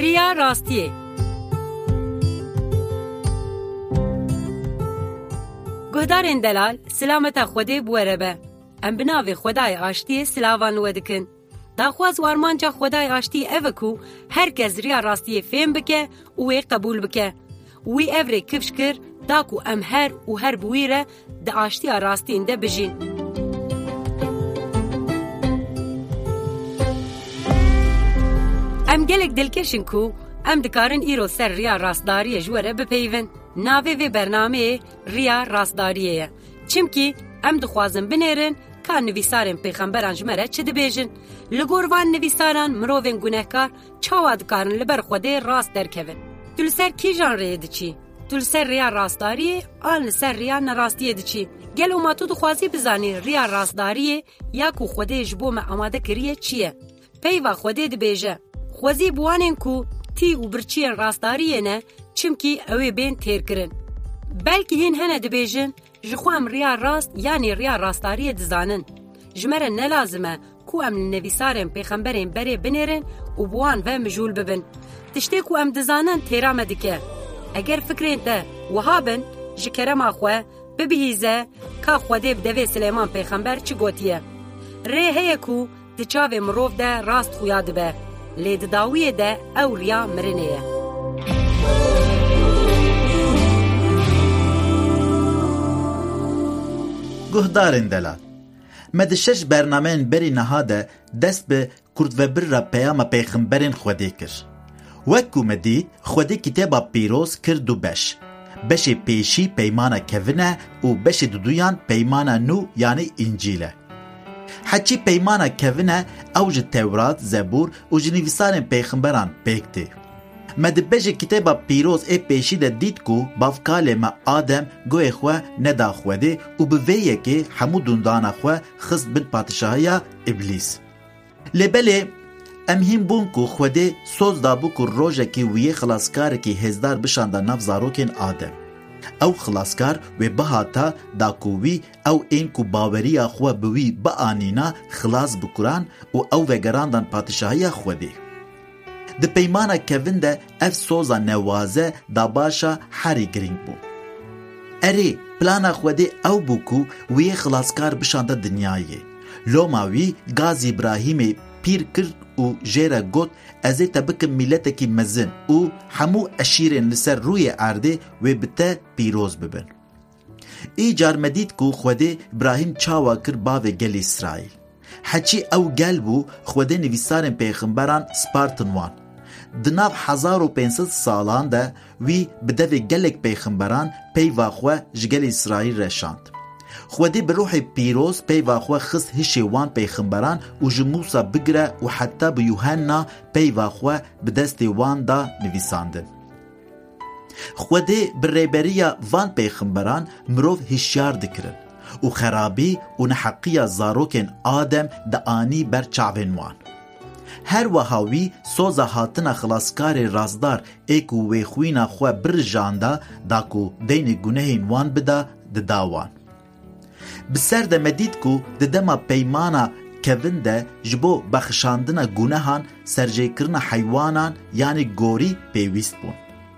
ریا راستیه. گهدارین دلال سلامت خوده بوره به. ام بناوی خدای آشتی سلاوان ودکن. داخواز وارمانجا خدای آشتی اوکو هر کس ریا راستیه فهم بکه اوی قبول بکه. وی اوری کفش کر داکو ام هر بویره دا آشتی راستین ده بجین. ام گلک دلکشن کو ام دکارن ایرو سر ریا راستداری جوره بپیون. ناوی و برنامه ریا راستداریه. چمکی ام دخوازن بنیرن که نویسارن پیغمبران جمره چه دبیجن. لگوروان نویساران مروین گناهکار چاواد کارن لبر خوده راست درکون. تول سر کی جان ریه دچی؟ تول سر ریا راستداریه آن سر ریا نراستیه دچی. گل اوما تو دخوازی بزانی ریا راستداریه یا کو خوده جبو ما آماده کریه چیه؟ پیوا خوده دبیجه. خوازی بوانن کو تی و برچین راستداریه نه چمکی اوی بین تیر کرن. بلکه هین هنه دبیجن جخوام ریا راست یعنی ریا راستداریه دزانن. جمره نلازمه کو ام نویسارن پیغمبرین بره بنیرن و بوان و مجول ببن. تشتی کو ام دزانن تیرامه دکه. اگر فکرین ده وهابن جکرم آخوه ببهیزه که خوده بدوی سلیمان پیغمبر چی گوتیه. ری هیه کو دچاوه مروف ده راست خویاد به. لید داویه ده او ریا مرنیه. گهدارین دلال مدشش برنامه بری نهاده دست به کرد و بر را پیام پیغمبرین خوده کر. وکو مدید خوده کتابا پیروز کرد و بش پیشی پیمانه کوینه و بش دودویان پیمانه نو یعنی انجیله. حچی پیمانه کوینه اوج تورات زبور و جنویسان پیغمبران پیکتی. مدبج کتابا پیروز ای پیشی ده دید کو بافکال ما آدم گوی خواه ندا خوده و بویه که همو دوندان خواه خست بن پادشاهی ابلیس. لبله امهیم بون کو خوده سوز دابو کو روژه که ویه خلاصکار که هزدار بشانده نف زاروکن آدم. او خلاصکار و بهاتا دا کووی او این کو باوری خواه بوی با آنینا خلاص بکران و او وگراندن پادشاهی خوده. د پیمانه کوین ده اف سوزا نوازه دا باشا حری گرینگ بو. اری پلانا خوده او بو کو وی خلاصکار بشانده دنیایه. لوماوی گاز ابراهیم پیر کرد و جیره گوت ازی تبکم ملت کی مزن و همو اشیرین لسر روی عرده و بته پیروز ببن. ای جار مدید کو خوده ابراهیم چاوا کر باوه گل اسرائیل. حچی او گل بو خوده نویسارن پیغمبران سپارتنوان. دناف 1500 سالان ده وی بدوی گلک پیغمبران پیواخوه جگل اسرائیل رشاند. خودی بروح پیروز پیواخوه خست هشیوان پیغمبران و جموسا بگره و حتی به یوحنا پیواخوه بدست وان دا نویساندن. خودی بریبریا وان پیغمبران مروف هشیار دکرن و خرابی و نحقیه زاروکن آدم دا آنی بر چاوینوان. هر وهاوی سوزا هاتنا خلاصکار رازدار ایکو وی خوینا خواه برجانده داکو دین گناهین وان بدا دداوان. بسر ده مدید کو ددما پیمانا کوین ده جبو بخشاندن گناهان سرجه کرن حیوانان یعنی گوری پیویست بون.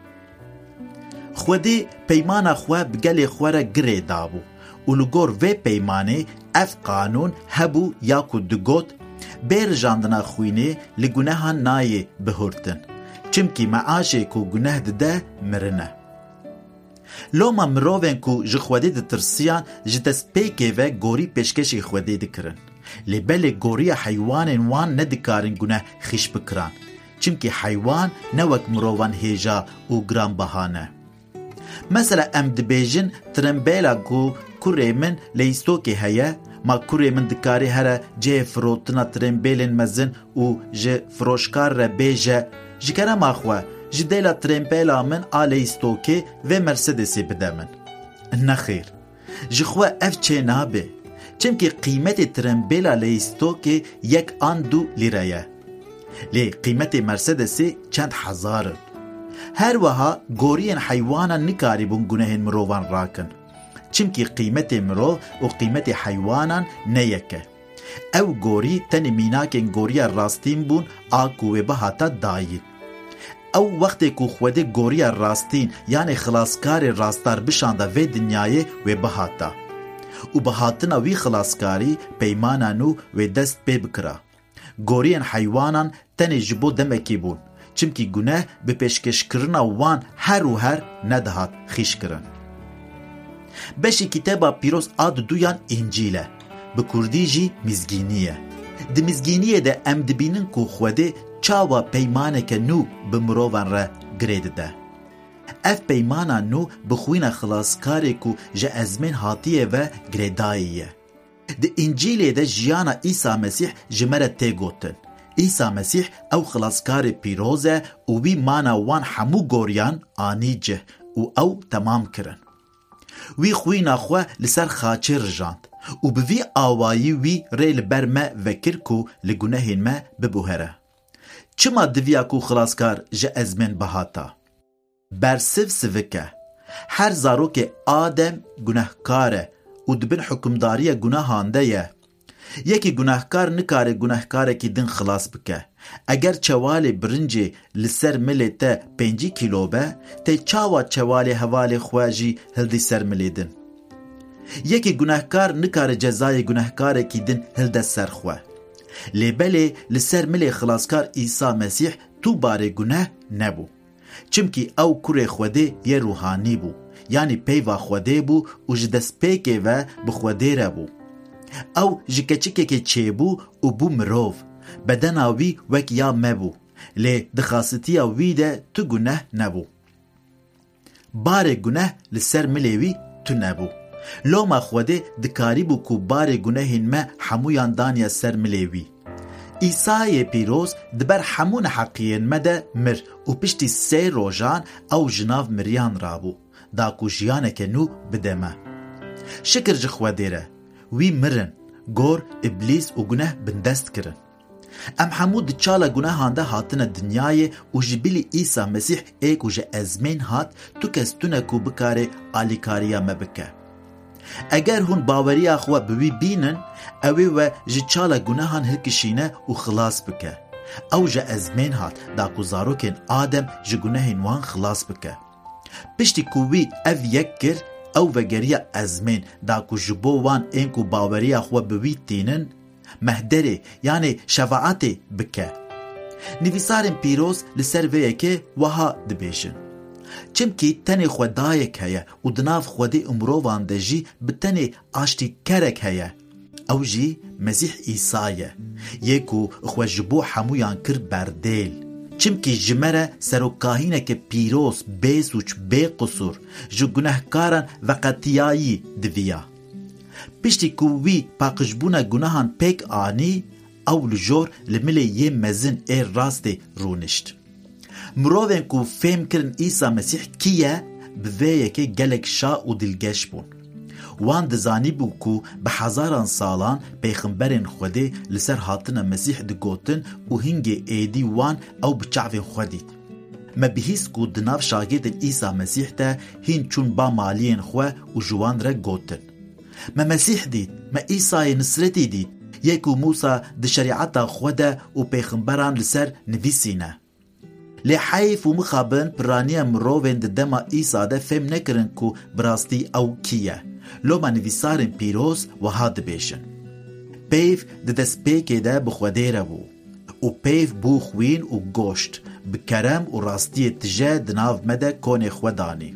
خودی پیمانا خواه بگل خواه را گره دابو و لگور و پیمانه اف قانون هبو یا کو دگوت بیر جاندنا خوینه لگناهان نایه بهورتن چمکی معاشه کو گناه ده مرنه. لوما مروین کو جخوده ده ترسیان جدست پیکه و گوری پیشکشی خوده ده کرن. لبل گوری حیوان وان ندکارن گناه خیش بکران چمکی حیوان نوک مروان هیجا و گران بهانه. مثلا ام دبیجن ترمبیلا کو کوری من لیستو که هیا ما کوری من دکاری هره جه فروتنا ترمبیلن مزن و جه فروشکار را بیجه جکره ما خواه جدیلا ترمبیلا من آلیستو که و مرسدسی بده من. نخیر جخواه اف چه نابه چمکه قیمت ترمبیلا لیستو که یک آن 2 لیره لی قیمت مرسدسی چند هزاره. هر وها گورین حیوانا نکاری بون گناهین مروان راکن چمکی قیمت مرو و قیمت حیوانا نیکه. او گوری تنی میناکن گوری راستین بون آکوه بهاتا دایی. او وقتی کو خودی گوریا راستین یعنی خلاصکار راستار بشانده و دنیای و بهاتا و بهاتنا وی خلاصکاری پیمانانو و دست پی بکرا. گورین حیوانان تنی جبو دمکی بون چمکی گناه به پیشکش کرنا وان هر و هر ندهات خیش کرن. بشی کتابا پیروز آد دویان انجیله به کردی جی مزگینیه. ده مزگینیه ده ام دبینن کو خوده چاوا پیمانه که نو به مروان را گرید ده. اف پیمانا نو بخوین خلاصکاری کو جه ازمین هاتیه و گریداییه. ده انجیله ده جیانا عیسی مسیح جمره تی گوتن. عیسی مسیح او خلاصکار پیروزه و وی مانا وان همو گوریان آنیجه و او تمام کرن. وی خوینا خواه لسر خاچه رجاند و بوی آوایی وی ریل برمه وکر کو لگناهین ما ببوهره. چما دویا کو خلاصکار جه ازمین بهاتا؟ برسف سوکه هر زاروک آدم گناهکاره و دبن حکمداری گناهانده یه. یکی گناهکار نکاره گناهکاره کی دن خلاص بکه. اگر چوالی برنجی لسر ملیته 5 کیلو به تی چاوا چوالی حوالی خواجی هلدی سر ملیدن. یکی گناهکار نکاره جزای گناهکاره کی دن هلده سر خواه. لیبلی لسر ملی خلاصکار عیسی مسیح تو باره گناه نبو. چمکی او کره خوده یه روحانی بو یعنی پیوا خوده بو و جدست پیکه و بخوده را بو. او جکچکه که چه بو و بو مروف بدن آوی وک یا مبو لی دخاصتی آوی ده تو گناه نبو. بار گناه لسر ملیوی تو نبو. لو ما خوده دکاری بو کو بار گناهین ما حمویان دانیا سر ملیوی. عیسی پیروز دبر همون حقیین مده مر و پشتی 3 روزان او جناف مریان رابو دا کو جیانه که نو بدمه. شکر جخوه دیره وی مرن گور ابلیس و گناه بندست کرن. ام حمود چالا گناهانده هاتن دنیای و جبیلی عیسی مسیح ایک و جه ازمین هات تو کستونه کو بکاره آلیکاریا مبکه. اگر هون باوری اخوه بوی بینن اوی و جه چالا گناهان هکشینه و خلاص بکه. او جه ازمین هات دا کو زاروکن آدم جه گناهین وان خلاص بکه. پشتی کووی او یک کر او وگریا ازمین دا کو جبو وان این کو باوری اخوه بوی تینن مهدره یعنی شفاعت بکه. نویسارن پیروز لسر ویه که وها دبیشن. چمکی تنی خودایک هیا و دناف خودی امروان ده جی بتنی آشتی کرک هیا. او جی مسیح عیسایه. یکو خو جبو حمویان کر بردیل. چمکی جمره سروکاهینه که پیروز بی سوچ بی قصور جو گناهکاران وقتیایی دویا. پشتی کووی پاقشبونا گناهان پیک آنی او لجور لملی یه مزن ای راست رونشت. مروین کو فهم کرن عیسی مسیح کیه بویه که گلک شا و دلگش بون. وان دزانی بو کو به هزاران سالان پیغمبرین خودی لسر هاتن مسیح دگوتن و هنگ ایدی وان او بچعف خودید. ما بهیس کو دناف شاگرد عیسی مسیح تا هین چون با مالین خواه و جوان را گوتن. ما مسیح دید، ما عیسی نصرتی دید، یکو موسا د شریعتا خوده و پیغمبران لسر نویسینه. لی حیف و مخابن پرانی مروین د دما عیسی ده فهم نکرن کو براستی او کیه. لو ما نویسارن پیروز و هاد بیشن. پیف د دست پیکه ده بخوده رو بو. و پیف بو خوین و گوشت بکرم و راستی تجه دناف مده کون خودانی.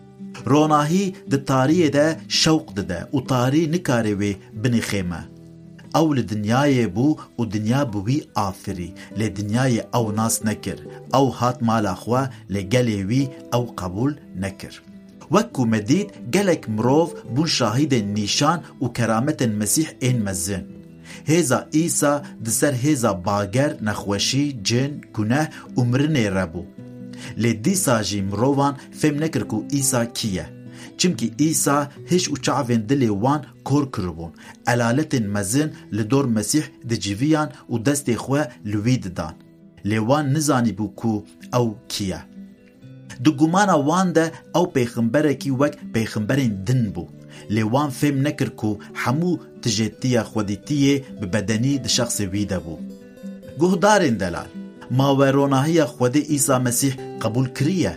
روناهی د تاریه ده شوق ده و تاری نکاره وی بنی خیمه. او لدنیای بو و دنیا بوی آفری لدنیای او ناس نکر او هات مال خواه لگلی وی او قبول نکر. وکو مدید گلک مروف بون شاهد نیشان و کرامت مسیح این مزن. هیزا عیسی دسر هیزا باگر نخوشی جن گناه امرن ربو. لدی ساجی مروان فهم نکر کو عیسی کیه. چمکی عیسی هیچ و چعوین دلی وان کور کربون. علالت مزن لدور مسیح ده جیویان و دست خواه لوید دان. لیوان نزانی بو کو او کیه. دو گمانا وان ده او پیغمبره کی وک پیغمبرین دن بو. لیوان فهم نکر کو همو تجتیه خودیتیه ببدنی ده شخص ویده بو. گهدارین دلال. ماوروناهی خود عیسی مسیح قبول کریه.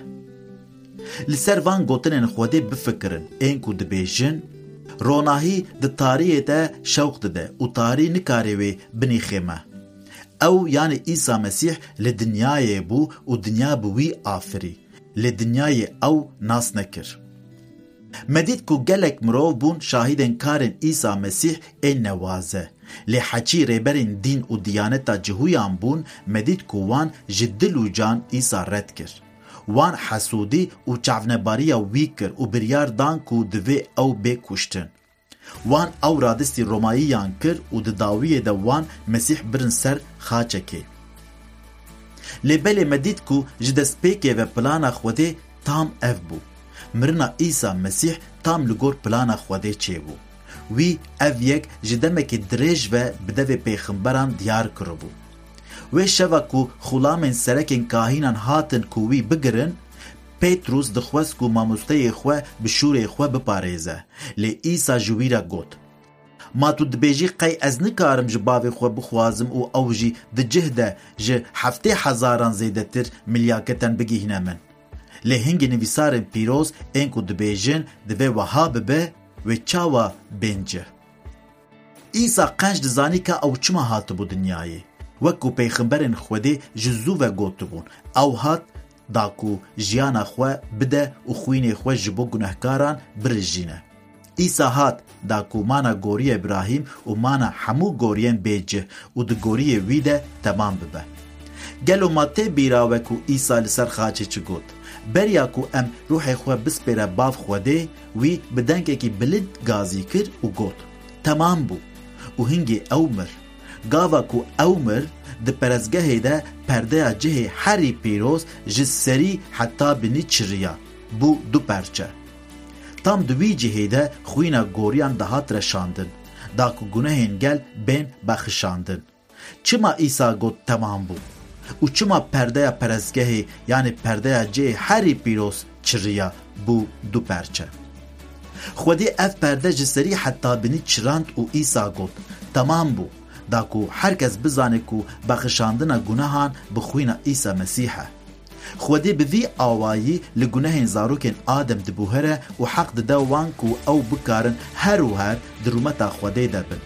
لسر وان گوتنین خود بفکرن این کو دبیجن روناهی د تاریه ده شوق ده و تاری نکاریوی بنی خیمه. او یعنی عیسی مسیح لدنیای بو و دنیا بوی آفری. لدنیای او ناس نکر. مدید کو گلک مروف بون شاهدن کارن عیسی مسیح این نوازه. لحچی ریبرین دین و دیانتا جهویان بون مدید کو وان جدل و جان عیسی رد کر. وان حسودی و چاونباریا وی کر و بریار دان کو دوی او بی کشتن. وان او رادستی روماییان کر و داویه دا وان مسیح برن سر خاچه که. لبلی مدید کو جدست پیکه و پلانا خوده تام اف بو. مرنا عیسی مسیح تام لگور پلانا خوده چه بو. وی اف یک جدمکی دریج و بدو پیغمبران دیار کربو. و شوا کو خلامن سرکن کاهینان هاتن کووی بگرن پیتروس دخواست کو ماموسته خواه بشور خواه بپاريزه لی عیسی جویرا گوت ما تو دبیجی قی از نکارم جباوی خواه بخوازم او او جی ده جهده جه 7,000 زیده تر ملیاکتن بگیهنه من لی هنگ نویسارن پیروز این کو دبیجن دوی وها ببه و چاوا بینجه. عیسی قنج دزانی که او چما هاتو بو دنیای وکو پیغمبرن خوده جزو و گوتو بون او هات داکو جیانا خواه بده و خوین خواه جبو گناهکاران برجینه. عیسی هات داکو مانا گوری ابراهیم و مانا همو گورین بیجه و ده گوری ویده تمام ببه. گلو ما ته بیراوه کو عیسی لسر خاچه چه گوت بریا کو ام روح خواه بسپیره باف خوده وی بدنگه کی بلد گازی کر و گوت تمام بو و هنگی اومر گاوا کو اومر د پرزگه ده پرده جه هری پیروز جسری حتی بنی چریا بو دو پرچه tam دوی جهیده خوینا گوریان دهات رشاندن دا که گناهین گل بین بخشاندن چما عیسی گوت تمام بو و چما پرده پرزگه یعنی پرده جه هری پیروز چریا بو دو پرچه خودی اف پرده جسری حتی بنی چراند و عیسی گوت تمام بو دا کو هر کس بزانه کو بخشاندن گناهان بخوینا عیسی مسیحه خودی بوی آوایی لگناهین زاروکن آدم دبوهره و حق دوان کو او بکارن هر و هر درومتا خودی دبن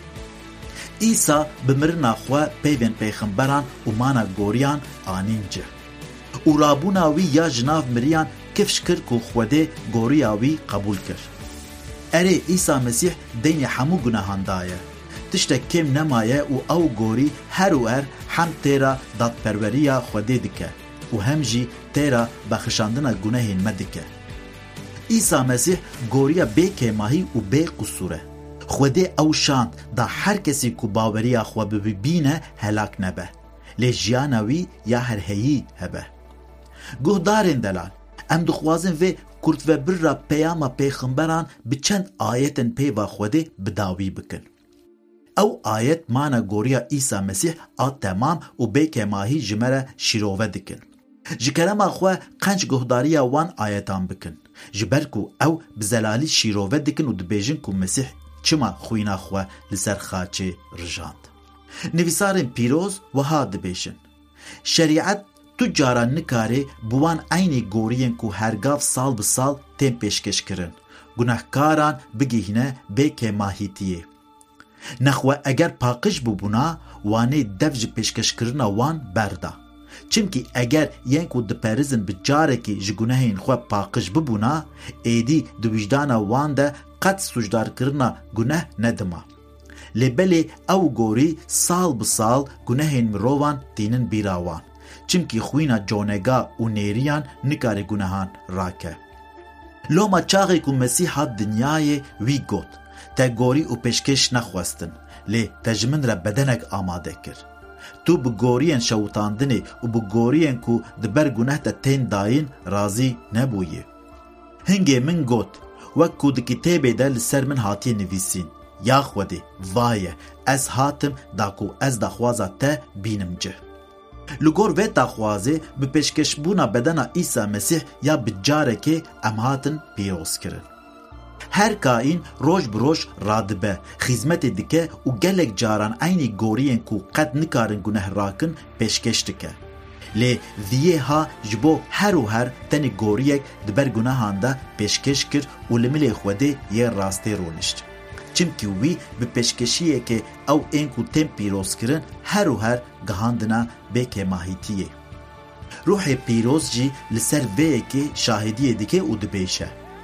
عیسی بمرنا خواه پیوین پیغمبران و مانا گوریان آنینجه و رابوناوی یا جناف مریان کفش کر کو خودی گوریاوی قبول کر اره عیسی مسیح دین همو گناهان دایه تشتک کم نمایه و او گوری هر و هر هم تیرا داد پروریا خوده دکه و هم جی تیرا بخشاندن گناهین مدکه عیسی مسیح گوریا بی کماهی و بی قصوره خوده او شاند دا هر کسی کو باوریا خو ببینه هلاک نبه لجیانوی یا هر هیی هبه گهدارین دلال ام دخوازن و کرد و بر را پیاما پیغمبران بچند آیتن پیوا خوده بداوی بکن او آیت مانا گوریا عیسی مسیح آت تمام و بیک ماهی جمره شیروه دکن جکرما خواه قنج گهداریا وان آیتان بکن جبرکو او بزلالی شیروه دکن و دبیجن کو مسیح چما خوینا خواه لسر خاچه رجاند نویسارن پیروز وها دبیجن شریعت تجاران نکاره بوان عینی گورین کو هرگاف سال بسال تیم پیشکش کرن گناهکاران بگیهنه بیک ماهیتیه نخواه اگر پاقش بونا وانه دفج پیشکش کرنا وان بردا چمکی اگر ینکو دپرزن بجاره که جگونهین خواه پاقش ببونا ایدی دو وجدانا وان ده قد سجدار کرنا گناه ندما لبلی او گوری سال بسال گناهین مروان دینن بیراوان چمکی خوینا جونگا و نیریان نکار گناهان راکه لوما چاقی که مسیحا دنیای وی گوت تا گوری و پیشکش نخواستن لی تجمن را بدنک آماده کر تو بگورین شوتاندنی و بگورین کو دبر گناه تا تین داین رازی نبویه هنگی من گوت وکو ده کتابه ده لسر من هاتی نویسین یا خوده وایه از هاتم داکو از دخوازه تا بینم جه لگور و دخوازه به پیشکش بونا بدن عیسی مسیح یا بجاره که ام هاتن پیروز کرن Her kain roj bi roj radibe, xizmetê dike û gelek caran aynî goriyên ku qet nikarin guneh rakin pêşkeş dike. Lê viyê ha ji bo her û her tenê goriyek di ber gunehan de pêşkeş kir û li milê Xwedê yê rastê rûnişt. Çimkî wî bi pêşkeşiyekê ew ên ku tên pîrozkirin her û her gihandina bê kêmahîtiyê. Ruhê pîroz jî li ser vêyekê şahidiyê dike û dibêje.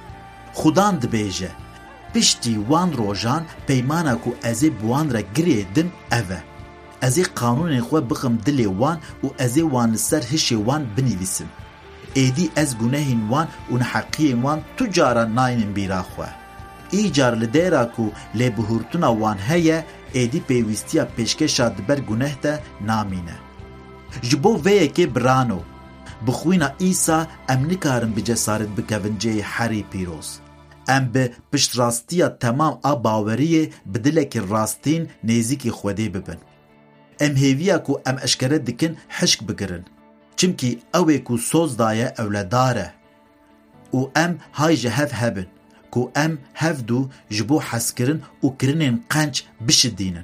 Xudan dibêje, piştî wan rojan peymana ku ez ê bi wan re girê dim ev e. Ez ê qanûnên xwe bixim dilê wan û ez ê wan li ser hişê wan binivîsim. Êdî ez gunehên wan û neheqiyên wan tu caran nayînin bîra xwe. Îcar li dêra ku lêbihûrtina wan heye, êdî pêwîstiya pêşkeşa diber guneh de namîne. Ji bo vêyekê birano, bi xwîna İsa em nikarin bi cesaret bikevin cihê herî pîroz. Em bi piştrastiya temam a baweriyê bi dilekî rastîn nêzîkî Xwedê bibin. Em hêviya ku em eşkere dikin hişk bigirin. Çimkî ew ê ku soz daye ewledar e. û em hay ji hev hebin, ku em hevdû ji bo heskirin û kirinên qenc bişidînin.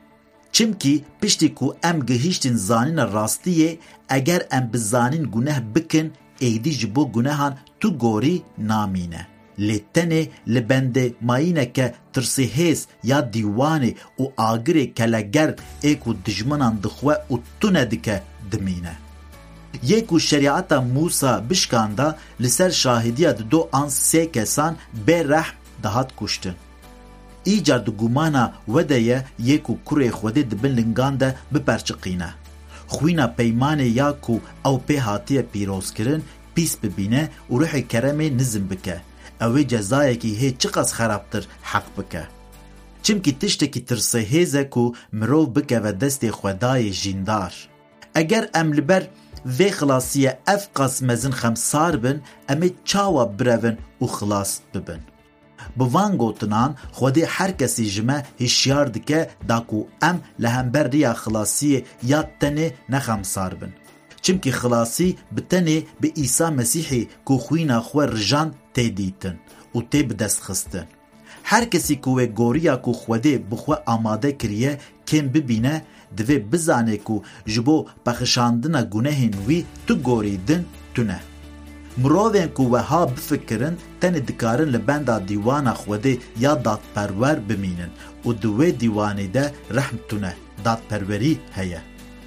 Çimkî piştî ku em gihîştin zanîna rastiyê, eger em bi zanîn guneh bikin, êdî ji bo gunehan tu gorî namîne. Lê tenê li bendê mayîneke tirsêhêz ya dîwanê û agirê keleger ê ku dijminan dixwe û tune dike dimîne. Yê ku şeriata Musa bişkanda li ser şahidiya di do an sê kesan bêrehm dihat kuştin. Îcar di gumana we de ye yê ku kurê Xwedê dibin lingan de biperçiqîne. Xwîna peymanê ya ku ew pê hatiye pîrozkirin pîs bibîne û ruhê keremê nizim bike. Ew ê cezayekî hê çiqas xerabtir heq bike. Çimkî tiştekî tirsêhêz e ku mirov bikeve destê Xwedayê jîndar. Eger em li ber vê xilasiye ev qas mezin xemsar bin, em ê çawa birevin û xilas bibin. Bi van gotinan Xwedê her kesî ji me hişyar dike da ku em li hember rêya xilasiyê ya tenê nexemsar bin. Çimkî xilasî bi tenê bi İsa Mesîhê ku xwîna xwe rijan tê dîtin û tê bi dest xistin. Her kesî ku wê goriya ku Xwedê bi xwe amade kiriye kêm bibîne, divê bizane ku ji bo pexişandina gunehên wî tu gorîdin tune. Mirovên ku weha bifikirin tenê dikarin li benda dîwana Xwedê ya dadperwer bimînin û di wê dîwanê de rehm tune, dadperwerî heye.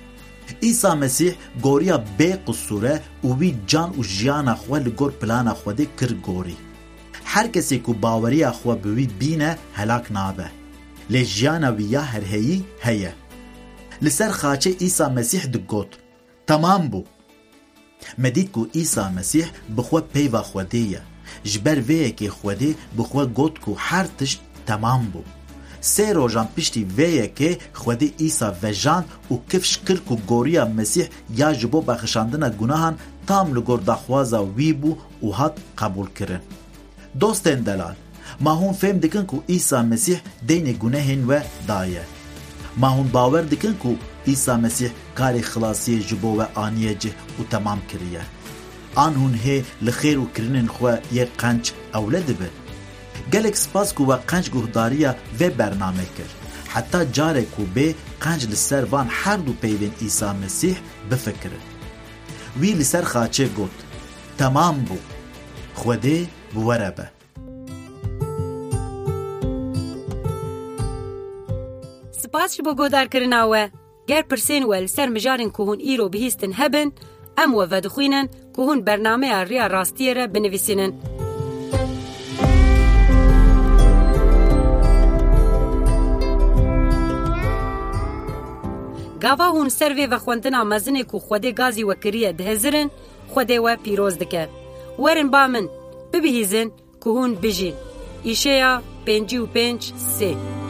İsa Mesîh goriya bê qusûr e û wî can û jiyana xwe li gor plana Xwedê kir gorî. Her kesê ku baweriya xwe bi wî bîne helak nabe. Lê jiyana wî ya herheyî heye. Li ser xaçê İsa Mesîh digot, temam bû. Me dît ku İsa Mesîh bi xwe peyva Xwedê ye. Ji ber vêyekê Xwedê bi xwe got ku her tişt temam bû. Sê rojan piştî vêyekê Xwedê İsa vejan û kifş kir ku goriya Mesîh ya ji bo bexişandina gunahan tam li gor daxwaza wî bû û hat qebûl kirin. Dostên delal, ma hûn fêm dikin ku İsa Mesîh deynê gunehên we daye. Ma hûn bawer dikin ku İsa Mesîh karê xilasiyê ji bo we aniye cih û temam kiriye. An hûn hê li xêr û kirinên xwe yê qenc ewle dibin. Gelek spas ku we qenc guhdariya vê bername kir. Heta carek ku bê qenc li ser van her du peyvên İsa Mesîh bifikirin. Wî li ser xaçê got, temam bû. Xwedê bi we re be. Spas ji bo godarkirina we. Ger pirsên we li ser mijarên ku hûn îro bihîstin hebin, em we vedixwînin ku hûn bernameya Rêya Rastiyê re binivîsînin. Gava hûn ser vê vexwendina mezinê ku Xwedê gazî we kiriye dihezirin, Xwedê we pîroz dike. Werin ba min, bibihîzin ku hûn bijîn. Îşeya 55 3